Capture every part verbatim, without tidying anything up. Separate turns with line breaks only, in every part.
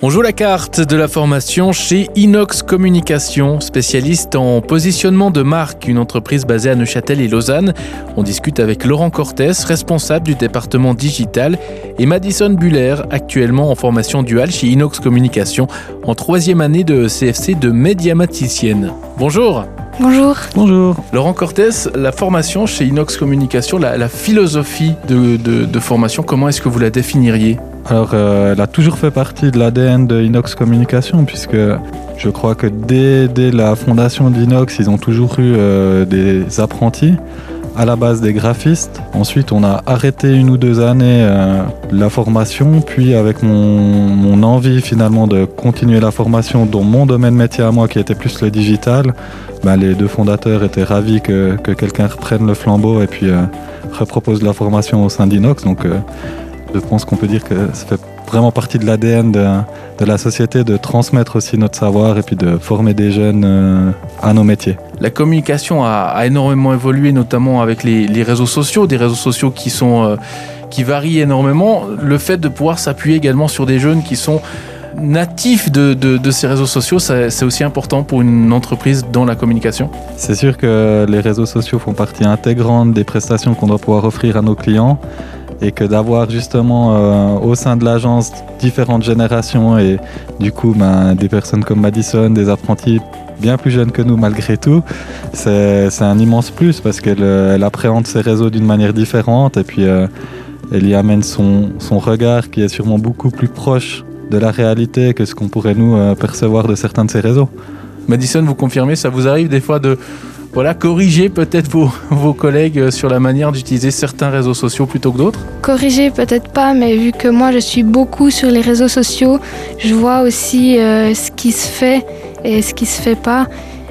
On joue la carte de la formation chez Inox Communication, spécialiste en positionnement de marque, une entreprise basée à Neuchâtel et Lausanne. On discute avec Laurent Cortés, responsable du département digital, et Madison Buller, actuellement en formation duale chez Inox Communication, en troisième année de C F C de médiamaticienne. Bonjour.
Bonjour.
Bonjour.
Laurent Cortés, la formation chez Inox Communication, la, la philosophie de, de, de formation, comment est-ce que vous la définiriez ?
Alors, euh, elle a toujours fait partie de l'A D N de Inox Communication, puisque je crois que dès, dès la fondation d'Inox, ils ont toujours eu euh, des apprentis, à la base des graphistes. Ensuite, on a arrêté une ou deux années euh, la formation, puis avec mon, mon envie finalement de continuer la formation dans mon domaine métier à moi, qui était plus le digital, ben, les deux fondateurs étaient ravis que, que quelqu'un reprenne le flambeau et puis euh, repropose la formation au sein d'Inox. Donc, euh, je pense qu'on peut dire que ça fait vraiment partie de l'A D N de, de la société de transmettre aussi notre savoir et puis de former des jeunes euh, à nos métiers.
La communication a, a énormément évolué, notamment avec les, les réseaux sociaux, des réseaux sociaux qui, sont, euh, qui varient énormément. Le fait de pouvoir s'appuyer également sur des jeunes qui sont natifs de, de, de ces réseaux sociaux, ça, c'est aussi important pour une entreprise dans la communication.
C'est sûr que les réseaux sociaux font partie intégrante des prestations qu'on doit pouvoir offrir à nos clients. Et que d'avoir justement euh, au sein de l'agence différentes générations et du coup ben, des personnes comme Madison, des apprentis bien plus jeunes que nous malgré tout, c'est, c'est un immense plus parce qu'elle elle appréhende ces réseaux d'une manière différente et puis euh, elle y amène son, son regard qui est sûrement beaucoup plus proche de la réalité que ce qu'on pourrait nous euh, percevoir de certains de ces réseaux.
Madison, vous confirmez, ça vous arrive des fois de voilà, corriger peut-être vos, vos collègues sur la manière d'utiliser certains réseaux sociaux plutôt que d'autres ?
Corriger peut-être pas, mais vu que moi je suis beaucoup sur les réseaux sociaux, je vois aussi euh, ce qui se fait et ce qui se fait pas.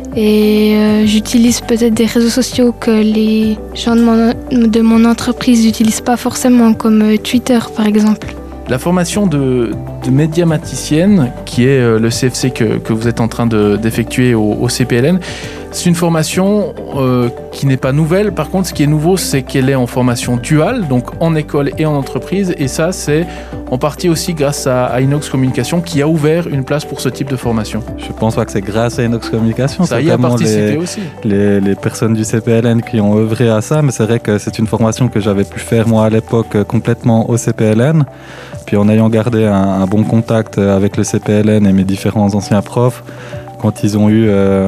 Et euh, j'utilise peut-être des réseaux sociaux que les gens de mon, de mon entreprise n'utilisent pas forcément, comme euh, Twitter par exemple.
La formation de, de médiamaticienne, qui est euh, le C F C que, que vous êtes en train de, d'effectuer au, au C P L N, c'est une formation euh, qui n'est pas nouvelle. Par contre, ce qui est nouveau, c'est qu'elle est en formation duale, donc en école et en entreprise. Et ça, c'est en partie aussi grâce à, à Inox Communication qui a ouvert une place pour ce type de formation.
Je pense pas que c'est grâce à Inox Communication.
Ça
c'est
y a participé
les,
aussi.
Les, les personnes du C P L N qui ont œuvré à ça, mais c'est vrai que c'est une formation que j'avais pu faire moi à l'époque complètement au C P L N. Puis en ayant gardé un, un bon contact avec le C P L N et mes différents anciens profs, quand ils ont eu euh,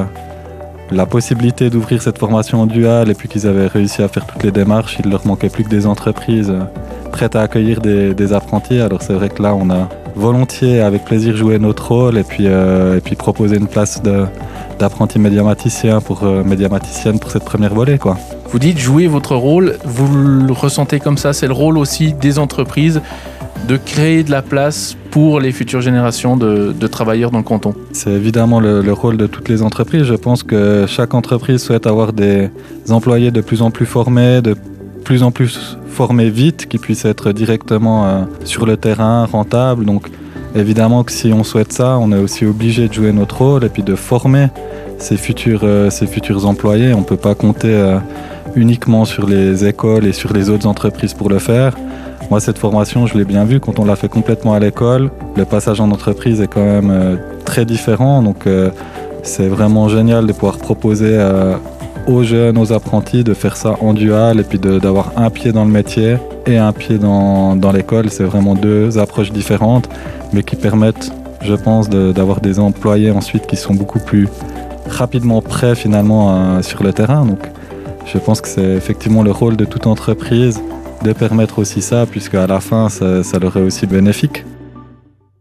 la possibilité d'ouvrir cette formation en dual et puis qu'ils avaient réussi à faire toutes les démarches, il ne leur manquait plus que des entreprises euh, prêtes à accueillir des, des apprentis. Alors c'est vrai que là, on a volontiers, avec plaisir, joué notre rôle et puis, euh, et puis proposé une place de, d'apprenti médiamaticien pour euh, médiamaticienne pour cette première volée, quoi.
Vous dites jouer votre rôle, vous le ressentez comme ça, c'est le rôle aussi des entreprises de créer de la place pour les futures générations de, de travailleurs dans le canton.
C'est évidemment le, le rôle de toutes les entreprises. Je pense que chaque entreprise souhaite avoir des employés de plus en plus formés, de plus en plus formés vite, qui puissent être directement euh, sur le terrain, rentables. Donc évidemment que si on souhaite ça, on est aussi obligé de jouer notre rôle et puis de former ces futurs, euh, ces futurs employés. On ne peut pas compter euh, uniquement sur les écoles et sur les autres entreprises pour le faire. Moi, cette formation, je l'ai bien vu quand on l'a fait complètement à l'école. Le passage en entreprise est quand même euh, très différent. Donc, euh, c'est vraiment génial de pouvoir proposer euh, aux jeunes, aux apprentis, de faire ça en dual et puis de, d'avoir un pied dans le métier et un pied dans, dans l'école. C'est vraiment deux approches différentes, mais qui permettent, je pense, de, d'avoir des employés ensuite qui sont beaucoup plus rapidement prêts finalement euh, sur le terrain. Donc, je pense que c'est effectivement le rôle de toute entreprise de permettre aussi ça, puisque à la fin, ça, ça leur est aussi bénéfique.